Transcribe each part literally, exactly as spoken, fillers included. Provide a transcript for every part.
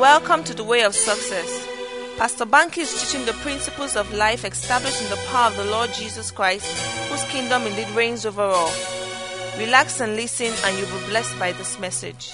Welcome to the Way of Success. Pastor Banky is teaching the principles of life established in the power of the Lord Jesus Christ, whose kingdom indeed reigns over all. Relax and listen, and you'll be blessed by this message.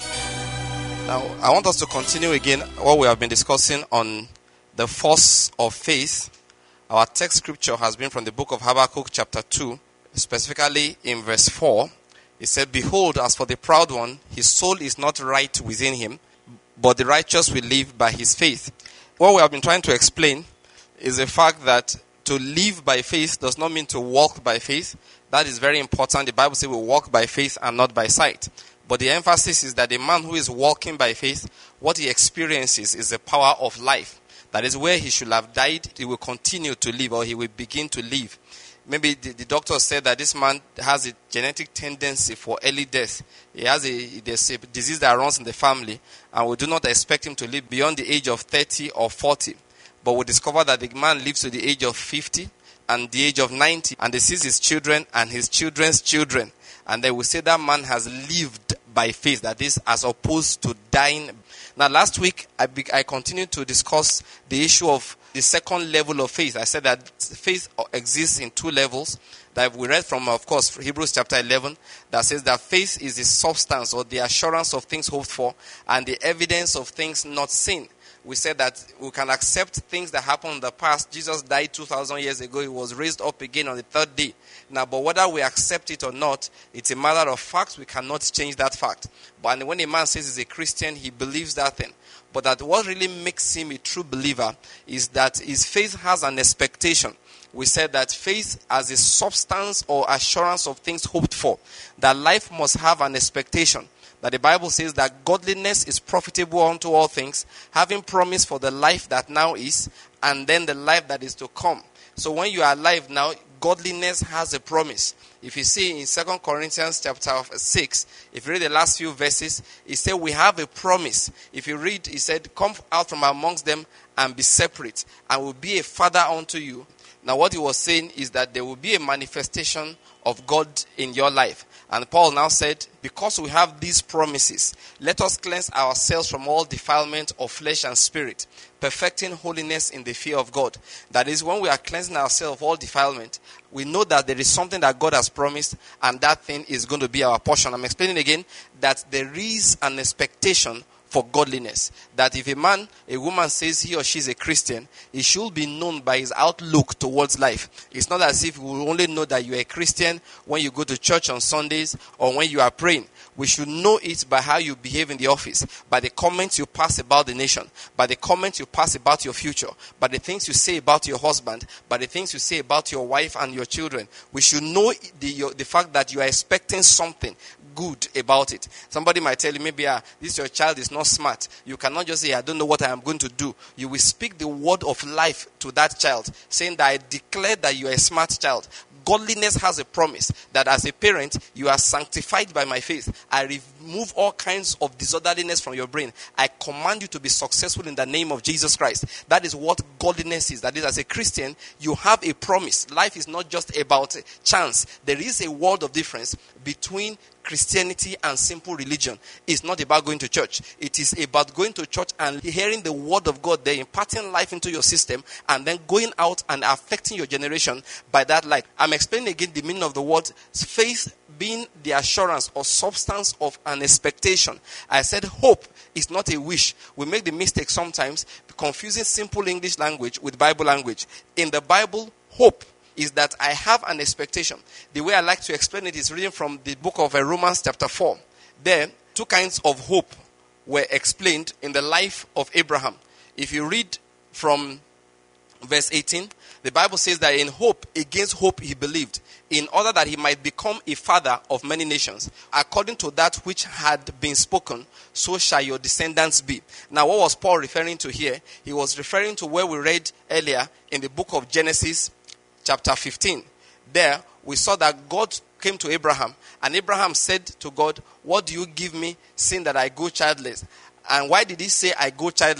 Now, I want us to continue again what we have been discussing on the force of faith. Our text scripture has been from the book of Habakkuk chapter two, specifically in verse four. It said, "Behold, as for the proud one, his soul is not right within him, but the righteous will live by his faith." What we have been trying to explain is the fact that to live by faith does not mean to walk by faith. That is very important. The Bible says we walk by faith and not by sight. But the emphasis is that the man who is walking by faith, what he experiences is the power of life. That is, where he should have died, he will continue to live, or he will begin to live. Maybe the, the doctor said that this man has a genetic tendency for early death. He has a, there's a disease that runs in the family, and we do not expect him to live beyond the age of thirty or forty. But we discover that the man lives to the age of fifty and the age of ninety, and he sees his children and his children's children. And they will say that man has lived by faith, that is, as opposed to dying. Now, last week, I, be, I continued to discuss the issue of the second level of faith. I said that faith exists in two levels. That we read from, of course, Hebrews chapter eleven, that says that faith is the substance or the assurance of things hoped for and the evidence of things not seen. We said that we can accept things that happened in the past. Jesus died two thousand years ago. He was raised up again on the third day. Now, but whether we accept it or not, it's a matter of fact. We cannot change that fact. But when a man says he's a Christian, he believes that thing. But that what really makes him a true believer is that his faith has an expectation. We said that faith as a substance or assurance of things hoped for. That life must have an expectation. That the Bible says that godliness is profitable unto all things, having promise for the life that now is, and then the life that is to come. So when you are alive now, godliness has a promise. If you see in Second Corinthians chapter six, if you read the last few verses, it said we have a promise. If you read, it said, "Come out from amongst them and be separate, and will be a father unto you." Now what he was saying is that there will be a manifestation of God in your life. And Paul now said, because we have these promises, let us cleanse ourselves from all defilement of flesh and spirit, perfecting holiness in the fear of God. That is, when we are cleansing ourselves of all defilement, we know that there is something that God has promised, and that thing is going to be our portion. I'm explaining again that there is an expectation for godliness. That if a man, a woman says he or she is a Christian, it should be known by his outlook towards life. It's not as if we will only know that you are a Christian when you go to church on Sundays or when you are praying. We should know it by how you behave in the office, by the comments you pass about the nation, by the comments you pass about your future, by the things you say about your husband, by the things you say about your wife and your children. We should know the, your, the fact that you are expecting something good about it. Somebody might tell you, maybe uh, this your child is not smart. You cannot just say, "I don't know what I am going to do." You will speak the word of life to that child, saying that, "I declare that you are a smart child." Godliness has a promise that as a parent, you are sanctified by my faith. I remove all kinds of disorderliness from your brain. I command you to be successful in the name of Jesus Christ. That is what godliness is. That is, as a Christian, you have a promise. Life is not just about chance. There is a world of difference between Christianity and simple religion. It's not about going to church. It is about going to church and hearing the word of God there, imparting life into your system, and then going out and affecting your generation by that light. I'm explaining again the meaning of the word faith being the assurance or substance of an expectation. I said hope is not a wish. We make the mistake sometimes confusing simple English language with Bible language. In the Bible, hope is that I have an expectation. The way I like to explain it is reading from the book of Romans chapter four. There, two kinds of hope were explained in the life of Abraham. If you read from verse eighteen, the Bible says that in hope, against hope he believed, in order that he might become a father of many nations. According to that which had been spoken, so shall your descendants be. Now, what was Paul referring to here? He was referring to where we read earlier in the book of Genesis, chapter fifteen. There, we saw that God came to Abraham, and Abraham said to God, "What do you give me, seeing that I go childless?" And why did he say, "I go childless"?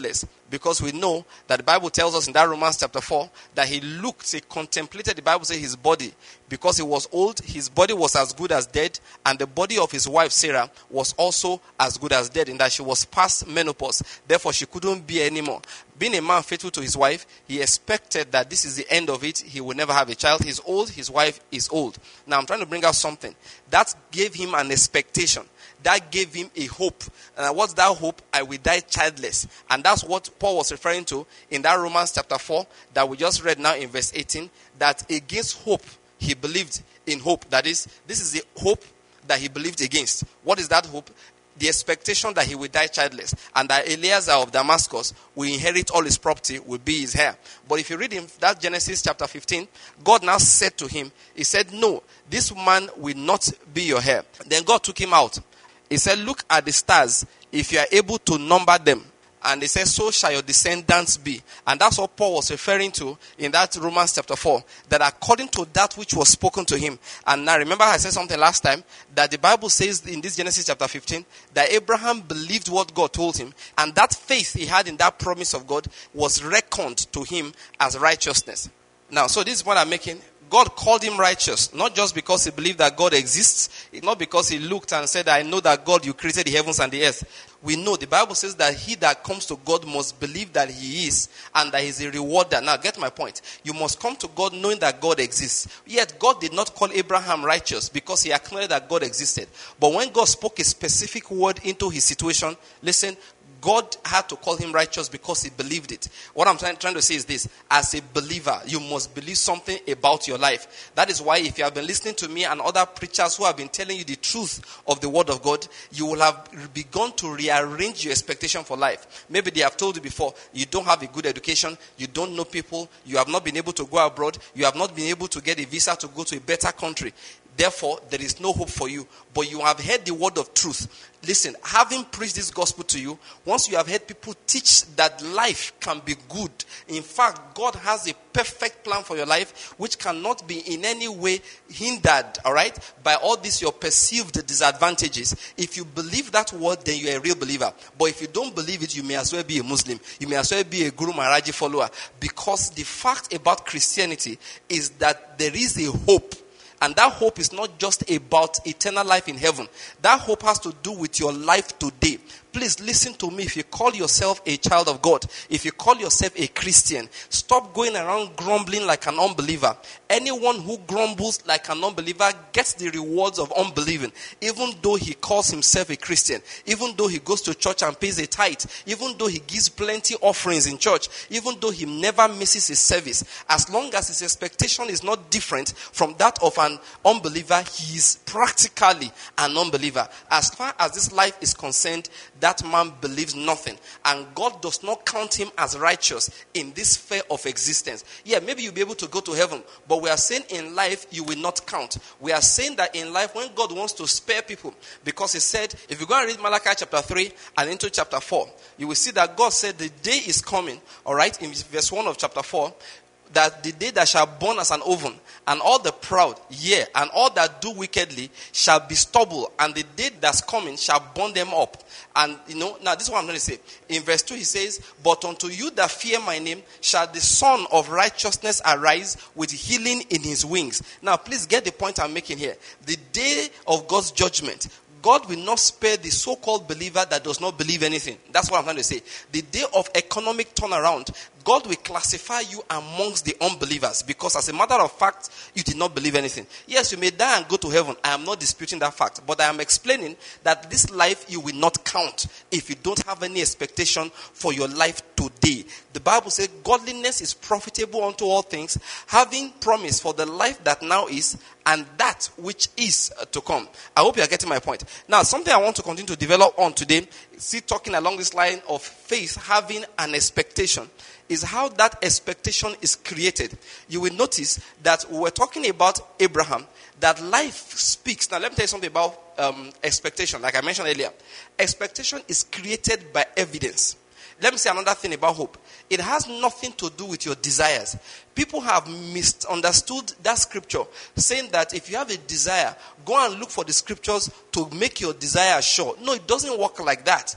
Because we know that the Bible tells us in that Romans chapter four that he looked, he contemplated, the Bible says, his body. Because he was old, his body was as good as dead, and the body of his wife Sarah was also as good as dead, in that she was past menopause. Therefore, she couldn't bear anymore. Being a man faithful to his wife, he expected that this is the end of it. He will never have a child. He's old, his wife is old. Now, I'm trying to bring out something. That gave him an expectation. That gave him a hope. And what's that hope? I will die childless. And that's what Paul was referring to in that Romans chapter four that we just read now in verse eighteen. That against hope, he believed in hope. That is, this is the hope that he believed against. What is that hope? The expectation that he will die childless. And that Eliezer of Damascus will inherit all his property, will be his heir. But if you read in that Genesis chapter fifteen, God now said to him, he said, no, this man will not be your heir. Then God took him out. He said, look at the stars, if you are able to number them. And he said, so shall your descendants be. And that's what Paul was referring to in that Romans chapter four. That according to that which was spoken to him. And now remember I said something last time. That the Bible says in this Genesis chapter fifteen. That Abraham believed what God told him. And that faith he had in that promise of God was reckoned to him as righteousness. Now, so this is what I'm making. God called him righteous, not just because he believed that God exists, not because he looked and said, I know that God, you created the heavens and the earth. We know the Bible says that he that comes to God must believe that he is and that he is a rewarder. Now get my point. You must come to God knowing that God exists. Yet God did not call Abraham righteous because he acknowledged that God existed. But when God spoke a specific word into his situation, listen, God had to call him righteous because he believed it. What I'm trying, trying to say is this. As a believer, you must believe something about your life. That is why if you have been listening to me and other preachers who have been telling you the truth of the word of God, you will have begun to rearrange your expectation for life. Maybe they have told you before, you don't have a good education, you don't know people, you have not been able to go abroad, you have not been able to get a visa to go to a better country. Therefore, there is no hope for you. But you have heard the word of truth. Listen, having preached this gospel to you, once you have heard people teach that life can be good. In fact, God has a perfect plan for your life, which cannot be in any way hindered, all right, by all these your perceived disadvantages. If you believe that word, then you're a real believer. But if you don't believe it, you may as well be a Muslim. You may as well be a Guru Maharaji follower. Because the fact about Christianity is that there is a hope. And that hope is not just about eternal life in heaven. That hope has to do with your life today. Please listen to me. If you call yourself a child of God, if you call yourself a Christian, stop going around grumbling like an unbeliever. Anyone who grumbles like an unbeliever gets the rewards of unbelieving. Even though he calls himself a Christian, even though he goes to church and pays a tithe, even though he gives plenty offerings in church, even though he never misses his service, as long as his expectation is not different from that of an unbeliever, he is practically an unbeliever. As far as this life is concerned, that man believes nothing. And God does not count him as righteous in this sphere of existence. Yeah, maybe you'll be able to go to heaven. But we are saying in life, you will not count. We are saying that in life, when God wants to spare people, because he said, if you go and read Malachi chapter three and into chapter four, you will see that God said the day is coming, all right, in verse one of chapter four, that the day that shall burn as an oven, and all the proud, yea, and all that do wickedly shall be stubble, and the day that's coming shall burn them up. And, you know, now this is what I'm going to say. In verse two, he says, but unto you that fear my name shall the Son of righteousness arise with healing in his wings. Now, please get the point I'm making here. The day of God's judgment, God will not spare the so-called believer that does not believe anything. That's what I'm trying to say. The day of economic turnaround, God will classify you amongst the unbelievers because as a matter of fact, you did not believe anything. Yes, you may die and go to heaven. I am not disputing that fact. But I am explaining that this life you will not count if you don't have any expectation for your life today. The Bible says godliness is profitable unto all things, having promise for the life that now is and that which is to come. I hope you are getting my point. Now, something I want to continue to develop on today, see talking along this line of faith having an expectation, is how that expectation is created. You will notice that we're talking about Abraham, that life speaks. Now, let me tell you something about um, expectation, like I mentioned earlier. Expectation is created by evidence. Let me say another thing about hope. It has nothing to do with your desires. People have misunderstood that scripture, saying that if you have a desire, go and look for the scriptures to make your desire sure. No, it doesn't work like that.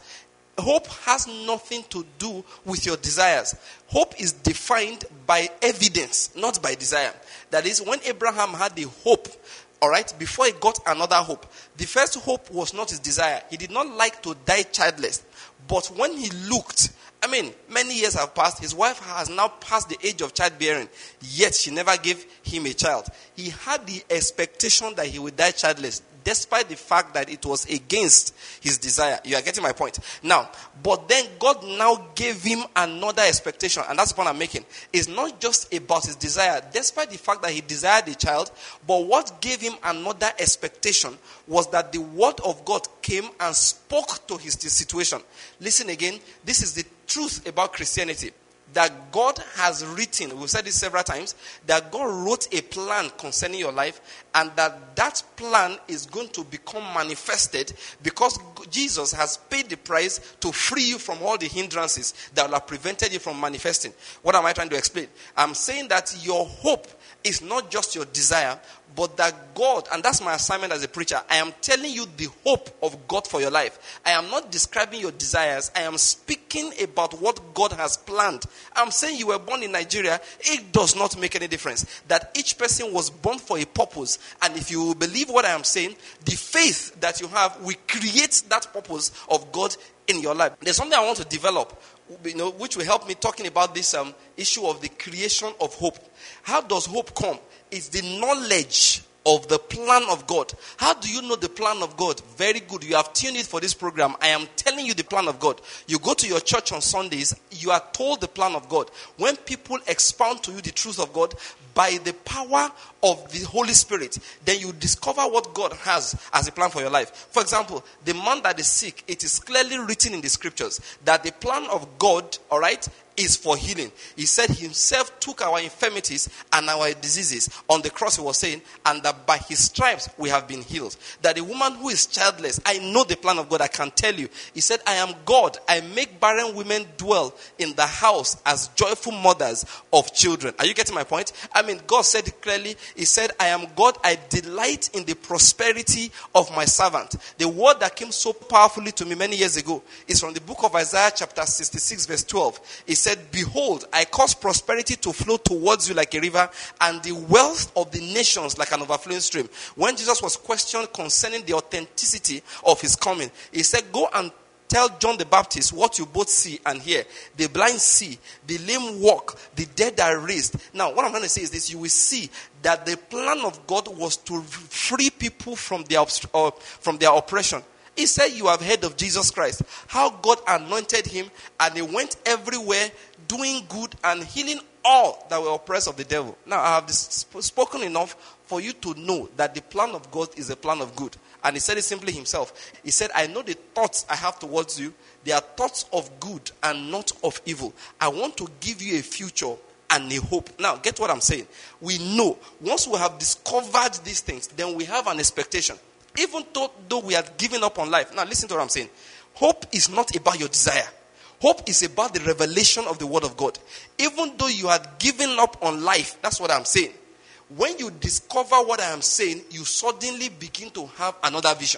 Hope has nothing to do with your desires. Hope is defined by evidence, not by desire. That is, when Abraham had the hope, all right, before he got another hope, the first hope was not his desire. He did not like to die childless. But when he looked, I mean, many years have passed. His wife has now passed the age of childbearing, yet she never gave him a child. He had the expectation that he would die childless, despite the fact that it was against his desire. You are getting my point? Now, but then God now gave him another expectation, and that's the point I'm making. It's not just about his desire, despite the fact that he desired a child, but what gave him another expectation was that the word of God came and spoke to his situation. Listen again, this is the truth about Christianity. That God has written, we've said this several times, that God wrote a plan concerning your life, and that that plan is going to become manifested because Jesus has paid the price to free you from all the hindrances that will have prevented you from manifesting. What am I trying to explain? I'm saying that your hope is not just your desire, but that God, and that's my assignment as a preacher, I am telling you the hope of God for your life. I am not describing your desires. I am speaking about what God has planned. I'm saying you were born in Nigeria. It does not make any difference. That each person was born for a purpose. And if you believe what I am saying, the faith that you have will create that purpose of God in your life. There's something I want to develop, you know, which will help me talking about this um, issue of the creation of hope. How does hope come? It's the knowledge of the plan of God. How do you know the plan of God? Very good. You have tuned in for this program. I am telling you the plan of God. You go to your church on Sundays, you are told the plan of God. When people expound to you the truth of God by the power of the Holy Spirit, then you discover what God has as a plan for your life. For example, the man that is sick, it is clearly written in the scriptures that the plan of God, all right, is for healing. He said himself took our infirmities and our diseases. On the cross he was saying, and that by his stripes we have been healed. That the woman who is childless, I know the plan of God, I can tell you. He said, I am God. I make barren women dwell in the house as joyful mothers of children. Are you getting my point? I mean, God said it clearly. He said, I am God. I delight in the prosperity of my servant. The word that came so powerfully to me many years ago is from the book of Isaiah chapter sixty-six verse twelve. It said, behold, I cause prosperity to flow towards you like a river, and the wealth of the nations like an overflowing stream. When Jesus was questioned concerning the authenticity of his coming, he said, go and tell John the Baptist what you both see and hear. The blind see, the lame walk, the dead are raised. Now, what I'm going to say is this. You will see that the plan of God was to free people from their, uh, from their oppression. He said, you have heard of Jesus Christ, how God anointed him, and he went everywhere doing good and healing all that were oppressed of the devil. Now, I have spoken enough for you to know that the plan of God is a plan of good. And he said it simply himself. He said, I know the thoughts I have towards you. They are thoughts of good and not of evil. I want to give you a future and a hope. Now, get what I'm saying. We know, once we have discovered these things, then we have an expectation. Even though, though we are giving up on life. Now listen to what I'm saying. Hope is not about your desire. Hope is about the revelation of the word of God. Even though you had given up on life, that's what I'm saying. When you discover what I am saying, you suddenly begin to have another vision.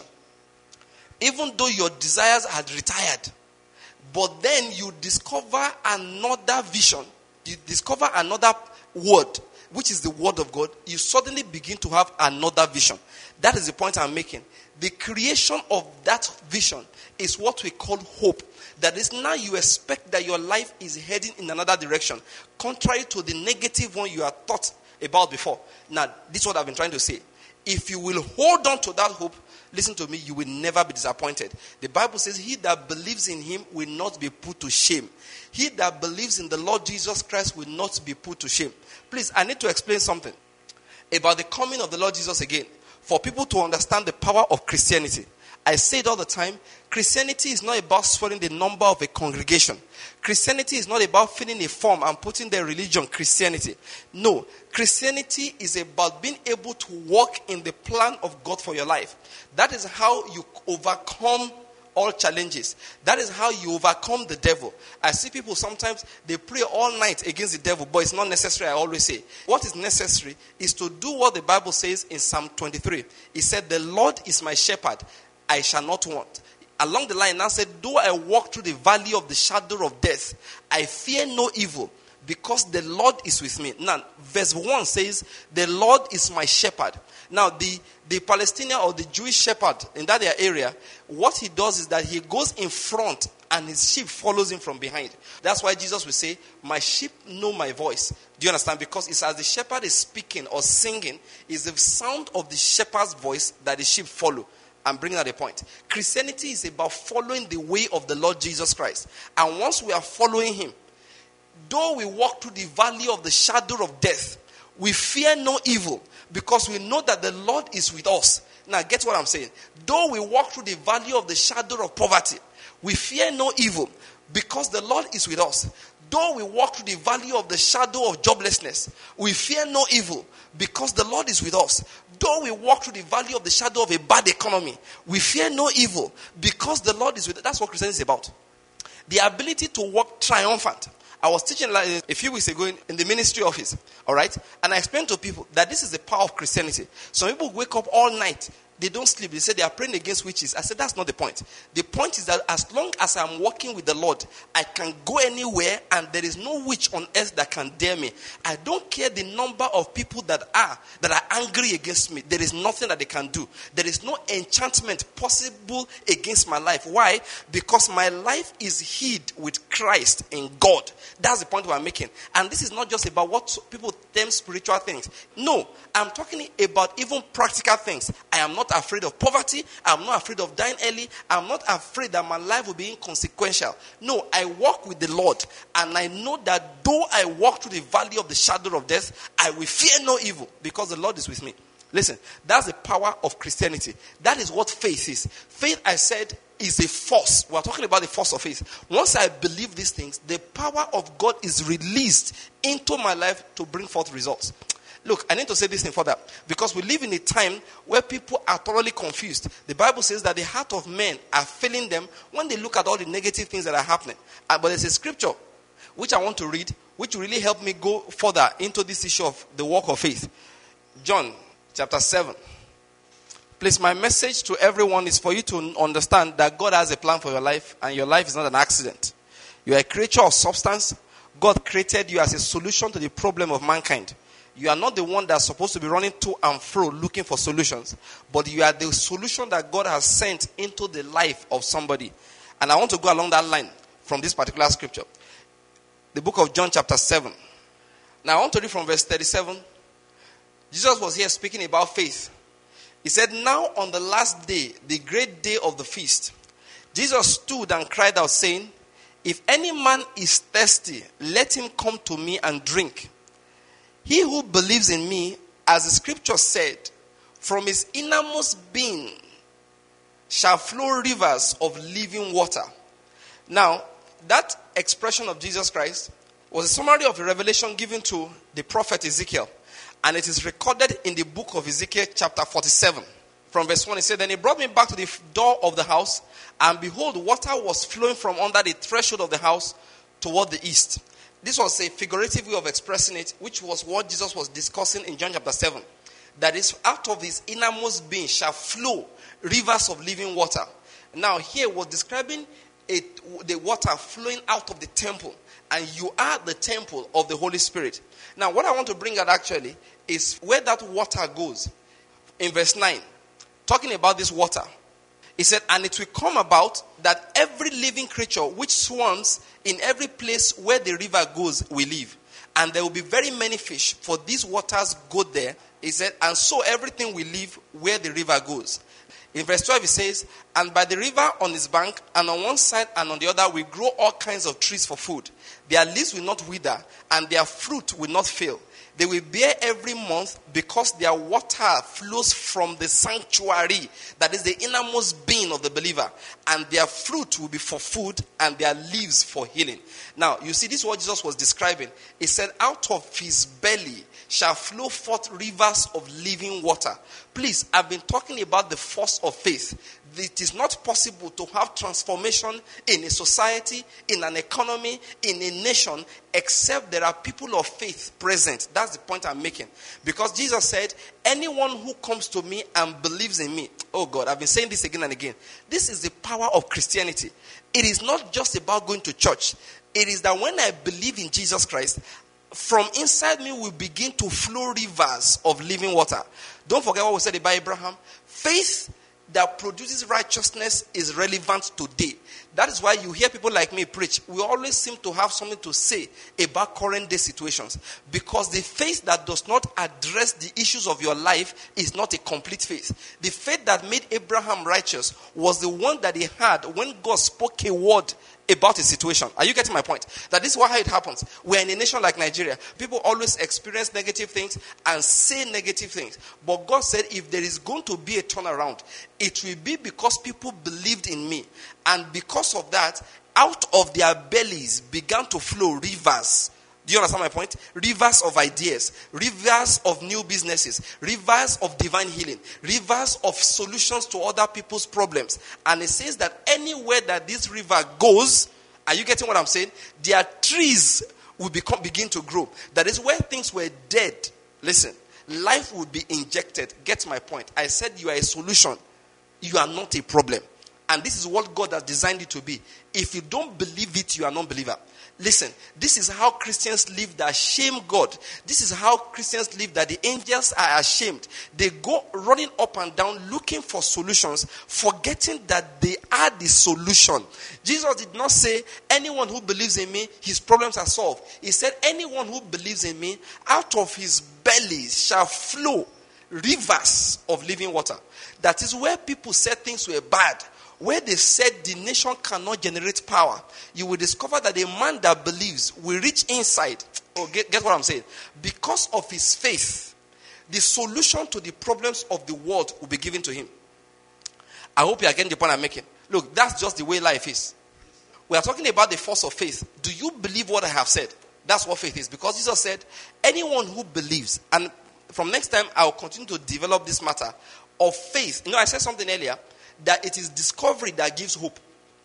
Even though your desires had retired, but then you discover another vision. You discover another word, which is the word of God. You suddenly begin to have another vision. That is the point I'm making. The creation of that vision is what we call hope. That is, now you expect that your life is heading in another direction, contrary to the negative one you had thought about before. Now, this is what I've been trying to say. If you will hold on to that hope, listen to me, you will never be disappointed. The Bible says, he that believes in him will not be put to shame. He that believes in the Lord Jesus Christ will not be put to shame. Please, I need to explain something about the coming of the Lord Jesus again, for people to understand the power of Christianity. I say it all the time. Christianity is not about swelling the number of a congregation. Christianity is not about filling a form and putting the religion Christianity. No. Christianity is about being able to walk in the plan of God for your life. That is how you overcome all challenges. That is how you overcome the devil. I see people sometimes, they pray all night against the devil, but it's not necessary, I always say. What is necessary is to do what the Bible says in Psalm twenty-three. It said, the Lord is my shepherd, I shall not want. along the line now said, though I walk through the valley of the shadow of death, I fear no evil, because the Lord is with me. Now, verse one says, the Lord is my shepherd. Now, the, the Palestinian or the Jewish shepherd in that area, what he does is that he goes in front and his sheep follows him from behind. That's why Jesus will say, my sheep know my voice. Do you understand? Because it's as the shepherd is speaking or singing, it's the sound of the shepherd's voice that the sheep follow. I'm bringing out a point. Christianity is about following the way of the Lord Jesus Christ. And once we are following him, though we walk through the valley of the shadow of death, we fear no evil, because we know that the Lord is with us. Now, get what I'm saying. Though we walk through the valley of the shadow of poverty, we fear no evil, because the Lord is with us. Though we walk through the valley of the shadow of joblessness, we fear no evil, because the Lord is with us. Though we walk through the valley of the shadow of a bad economy, we fear no evil, because the Lord is with us. That's what Christianity is about. The ability to walk triumphant. I was teaching a few weeks ago in, in the ministry office, all right? And I explained to people that this is the power of Christianity. Some people wake up all night. They don't sleep. They say they are praying against witches. I said, that's not the point. The point is that as long as I'm walking with the Lord, I can go anywhere and there is no witch on earth that can dare me. I don't care the number of people that are, that are angry against me. There is nothing that they can do. There is no enchantment possible against my life. Why? Because my life is hid with Christ in God. That's the point we're making. And this is not just about what people term spiritual things. No, I'm talking about even practical things. I am not afraid of poverty. I'm not afraid of dying early. I'm not afraid that my life will be inconsequential. No, I walk with the Lord, and I know that though I walk through the valley of the shadow of death, I will fear no evil, because the Lord is with me. Listen, that's the power of Christianity. That is what faith is. Faith, I said, is a force. We're talking about the force of faith. Once I believe these things, the power of God is released into my life to bring forth results. Look, I need to say this thing further, because we live in a time where people are thoroughly confused. The Bible says that the heart of men are failing them when they look at all the negative things that are happening. Uh, but there's a scripture which I want to read, which will really help me go further into this issue of the walk of faith. John chapter seven. Please, my message to everyone is for you to understand that God has a plan for your life, and your life is not an accident. You are a creature of substance. God created you as a solution to the problem of mankind. You are not the one that's supposed to be running to and fro looking for solutions, but you are the solution that God has sent into the life of somebody. And I want to go along that line from this particular scripture. The book of John chapter seven. Now I want to read from verse thirty-seven. Jesus was here speaking about faith. He said, now on the last day, the great day of the feast, Jesus stood and cried out, saying, if any man is thirsty, let him come to me and drink. He who believes in me, as the scripture said, from his innermost being shall flow rivers of living water. Now, that expression of Jesus Christ was a summary of a revelation given to the prophet Ezekiel. And it is recorded in the book of Ezekiel chapter forty-seven. From verse one, it said, then he brought me back to the door of the house, and behold, water was flowing from under the threshold of the house toward the east. This was a figurative way of expressing it, which was what Jesus was discussing in John chapter seven. That is, out of his innermost being shall flow rivers of living water. Now, here was describing it, the water flowing out of the temple. And you are the temple of the Holy Spirit. Now, what I want to bring out actually is where that water goes. In verse nine, talking about this water. He said, and it will come about that every living creature which swarms in every place where the river goes will live. And there will be very many fish, for these waters go there. He said, and so everything will live where the river goes. In verse twelve, it says, and by the river on its bank, and on one side and on the other, will grow all kinds of trees for food. Their leaves will not wither, and their fruit will not fail. They will bear every month, because their water flows from the sanctuary, that is the innermost being of the believer. And their fruit will be for food, and their leaves for healing. Now, you see, this is what Jesus was describing. He said, out of his belly shall flow forth rivers of living water. Please, I've been talking about the force of faith. it is not possible to have transformation in a society, in an economy, in a nation, except there are people of faith present. That's the point I'm making. Because Jesus said, anyone who comes to me and believes in me. Oh God, I've been saying this again and again. This is the power of Christianity. It is not just about going to church. It is that when I believe in Jesus Christ, from inside me will begin to flow rivers of living water. Don't forget what we said about Abraham. Faith that produces righteousness is relevant today. That is why you hear people like me preach. We always seem to have something to say about current day situations. Because the faith that does not address the issues of your life is not a complete faith. The faith that made Abraham righteous was the one that he had when God spoke a word about a situation. Are you getting my point? That this is how it happens. We're in a nation like Nigeria. People always experience negative things and say negative things. But God said, if there is going to be a turnaround, it will be because people believed in me. And because of that, out of their bellies began to flow rivers. Do you understand my point? Rivers of ideas, rivers of new businesses, rivers of divine healing, rivers of solutions to other people's problems. And it says that anywhere that this river goes, are you getting what I'm saying? Their trees will become begin to grow. That is where things were dead. Listen, life will be injected. Get my point? I said you are a solution. You are not a problem. And this is what God has designed you to be. If you don't believe it, you are a non-believer. Listen, this is how Christians live that shame God. This is how Christians live that the angels are ashamed. They go running up and down looking for solutions, forgetting that they are the solution. Jesus did not say, anyone who believes in me, his problems are solved. He said, anyone who believes in me, out of his belly shall flow rivers of living water. That is where people said things were bad. Where they said the nation cannot generate power, you will discover that a man that believes will reach inside. Oh, get, get what I'm saying? Because of his faith, the solution to the problems of the world will be given to him. I hope you are getting the point I'm making. Look, that's just the way life is. We are talking about the force of faith. Do you believe what I have said? That's what faith is. Because Jesus said, anyone who believes, and from next time I will continue to develop this matter of faith. You know, I said something earlier, that it is discovery that gives hope.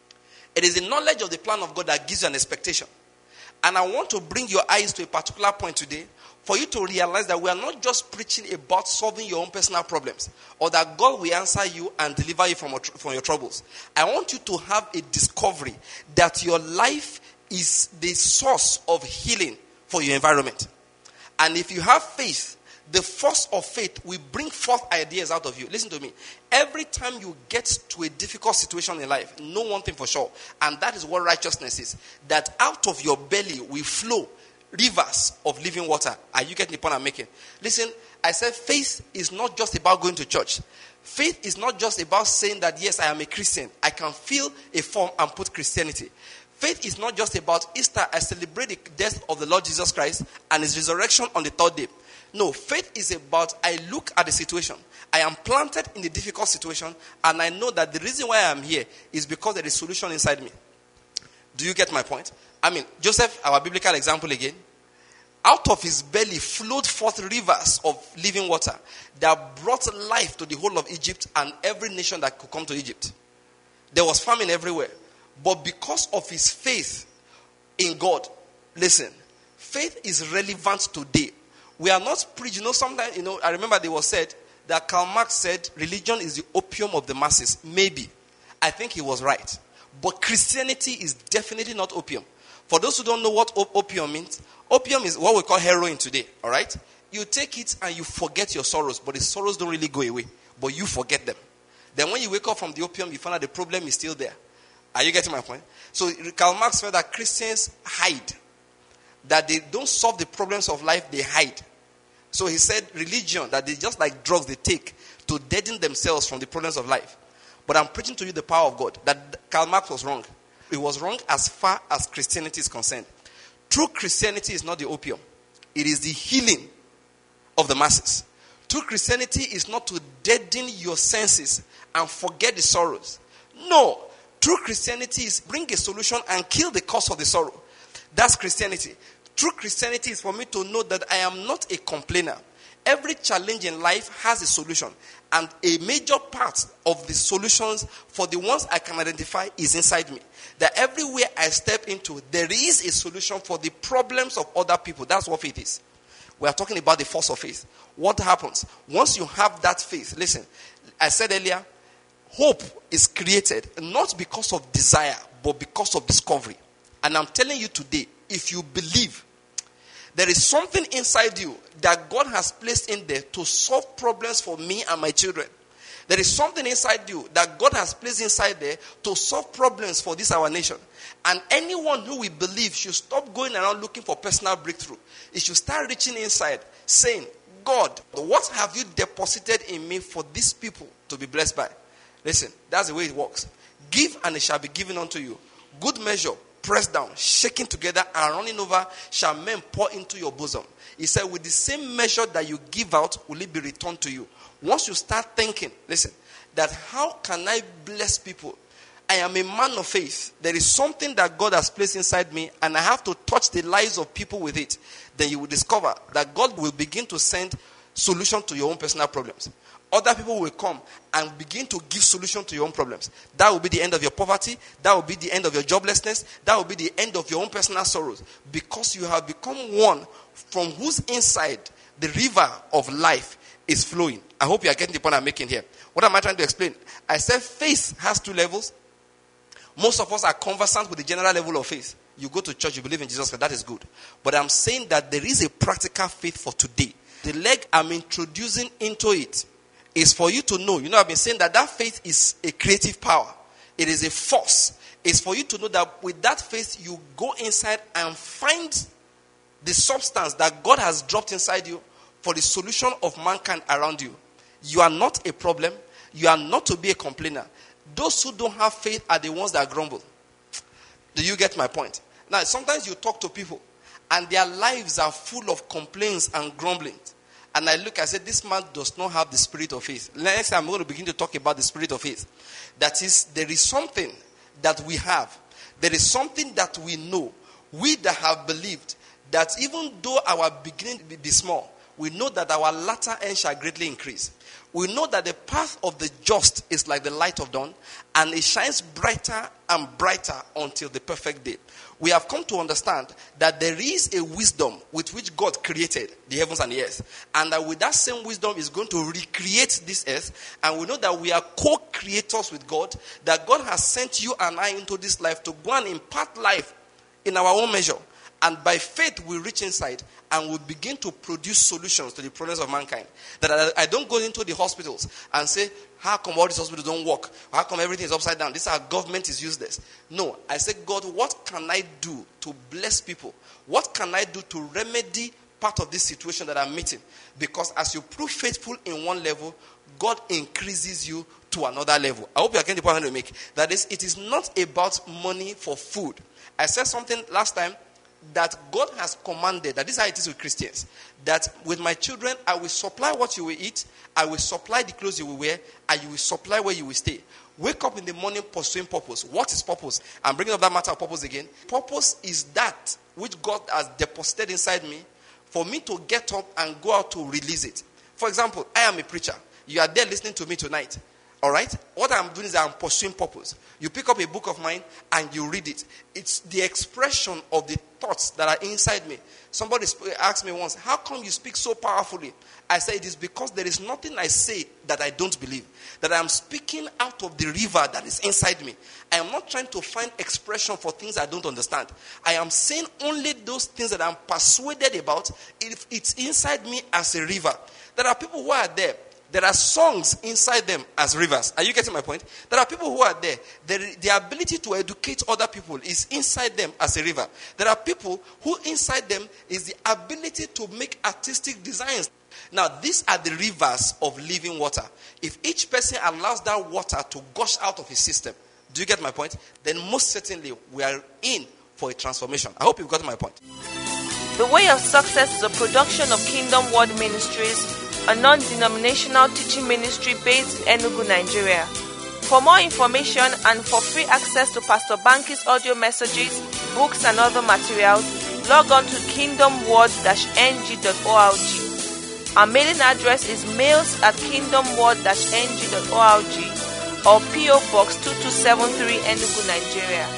It is the knowledge of the plan of God that gives you an expectation. And I want to bring your eyes to a particular point today for you to realize that we are not just preaching about solving your own personal problems or that God will answer you and deliver you from, from your troubles. I want you to have a discovery that your life is the source of healing for your environment. And if you have faith, the force of faith will bring forth ideas out of you. Listen to me. Every time you get to a difficult situation in life, know one thing for sure, and that is what righteousness is. That out of your belly will flow rivers of living water. Are you getting the point I'm making? Listen, I said faith is not just about going to church. Faith is not just about saying that, yes, I am a Christian. I can fill a form and put Christianity. Faith is not just about Easter. I celebrate the death of the Lord Jesus Christ and his resurrection on the third day. No, faith is about I look at the situation. I am planted in a difficult situation and I know that the reason why I am here is because there is a solution inside me. Do you get my point? I mean, Joseph, our biblical example again. Out of his belly flowed forth rivers of living water that brought life to the whole of Egypt and every nation that could come to Egypt. There was famine everywhere. But because of his faith in God, listen, faith is relevant today. We are not preaching. You know, sometimes, you know, I remember they was said that Karl Marx said religion is the opium of the masses. Maybe. I think he was right. But Christianity is definitely not opium. For those who don't know what op- opium means, opium is what we call heroin today. All right? You take it and you forget your sorrows, but the sorrows don't really go away. But you forget them. Then when you wake up from the opium, you find out the problem is still there. Are you getting my point? So Karl Marx felt that Christians hide. That they don't solve the problems of life, they hide. So he said religion, that they just like drugs they take to deaden themselves from the problems of life. But I'm preaching to you the power of God. That Karl Marx was wrong. It was wrong as far as Christianity is concerned. True Christianity is not the opium. It is the healing of the masses. True Christianity is not to deaden your senses and forget the sorrows. No. True Christianity is bring a solution and kill the cause of the sorrow. That's Christianity. True Christianity is for me to know that I am not a complainer. every challenge in life has a solution. And a major part of the solutions for the ones I can identify is inside me. That everywhere I step into, there is a solution for the problems of other people. That's what faith is. We are talking about the force of faith. What happens? Once you have that faith, listen, I said earlier, hope is created not because of desire, but because of discovery. And I'm telling you today, if you believe, there is something inside you that God has placed in there to solve problems for me and my children. There is something inside you that God has placed inside there to solve problems for this our nation. And anyone who will believe should stop going around looking for personal breakthrough. It should start reaching inside, saying, God, what have you deposited in me for these people to be blessed by? Listen, that's the way it works. Give and it shall be given unto you. Good measure, pressed down, shaken together and running over, shall men pour into your bosom. He said, with the same measure that you give out, will it be returned to you. Once you start thinking, listen, that how can I bless people? I am a man of faith. There is something that God has placed inside me and I have to touch the lives of people with it. Then you will discover that God will begin to send solution to your own personal problems. Other people will come and begin to give solution to your own problems. That will be the end of your poverty. That will be the end of your joblessness. That will be the end of your own personal sorrows. Because you have become one from whose inside the river of life is flowing. I hope you are getting the point I'm making here. What am I trying to explain? I said faith has two levels. Most of us are conversant with the general level of faith. You go to church, you believe in Jesus Christ, that is good. But I'm saying that there is a practical faith for today. The leg I'm introducing into it is for you to know. You know, I've been saying that that faith is a creative power. It is a force. It's for you to know that with that faith, you go inside and find the substance that God has dropped inside you for the solution of mankind around you. You are not a problem. You are not to be a complainer. Those who don't have faith are the ones that grumble. Do you get my point? Now, sometimes you talk to people and their lives are full of complaints and grumbling. And I look, I say, this man does not have the spirit of faith. Next time I'm going to begin to talk about the spirit of faith. That is, there is something that we have. There is something that we know. We that have believed that even though our beginning be small, we know that our latter end shall greatly increase. We know that the path of the just is like the light of dawn, and it shines brighter and brighter until the perfect day. We have come to understand that there is a wisdom with which God created the heavens and the earth, and that with that same wisdom is going to recreate this earth. And we know that we are co-creators with God, that God has sent you and I into this life to go and impart life in our own measure. And by faith, we reach inside and we begin to produce solutions to the problems of mankind. That I, I don't go into the hospitals and say, how come all these hospitals don't work? How come everything is upside down? This our government is useless. No, I say, God, what can I do to bless people? What can I do to remedy part of this situation that I'm meeting? Because as you prove faithful in one level, God increases you to another level. I hope you are getting the point I'm trying to make. That is, it is not about money for food. I said something last time, that God has commanded, that this is how it is with Christians, that with my children, I will supply what you will eat, I will supply the clothes you will wear, and you will supply where you will stay. Wake up in the morning pursuing purpose. What is purpose? I'm bringing up that matter of purpose again. Purpose is that which God has deposited inside me for me to get up and go out to release it. For example, I am a preacher. You are there listening to me tonight. All right? What I'm doing is I'm pursuing purpose. You pick up a book of mine and you read it. It's the expression of the thoughts that are inside me. Somebody asked me once, how come you speak so powerfully? I said, it is because there is nothing I say that I don't believe. That I am speaking out of the river that is inside me. I am not trying to find expression for things I don't understand. I am saying only those things that I'm persuaded about. If it's inside me as a river. There are people who are there. There are songs inside them as rivers. Are you getting my point? There are people who are there. The, the ability to educate other people is inside them as a river. There are people who inside them is the ability to make artistic designs. Now, these are the rivers of living water. If each person allows that water to gush out of his system, do you get my point? Then most certainly we are in for a transformation. I hope you've got my point. The Way of Success is a production of Kingdom Word Ministries, a non-denominational teaching ministry based in Enugu, Nigeria. For more information and for free access to Pastor Banky's audio messages, books and other materials, log on to kingdom word dash n g dot org. Our mailing address is mails at kingdomword dash n g dot org or P O Box two two seven three Enugu, Nigeria.